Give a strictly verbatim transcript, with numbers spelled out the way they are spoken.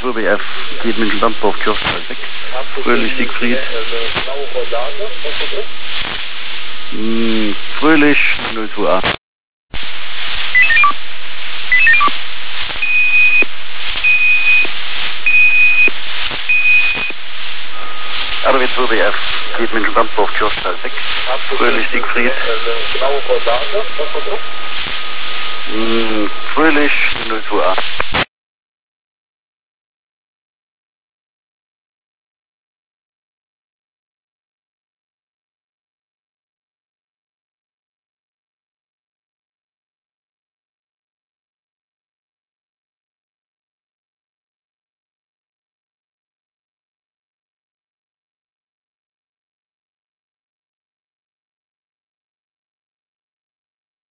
zwei B F geht mit dem Landbau Kirchtal sechs. Fröhlich Siegfried. Hm, Fröhlich null zwei A. R W zwei B F geht mit dem Landbau Kirchtal sechs. Fröhlich Siegfried. Hm, Fröhlich null zwei A.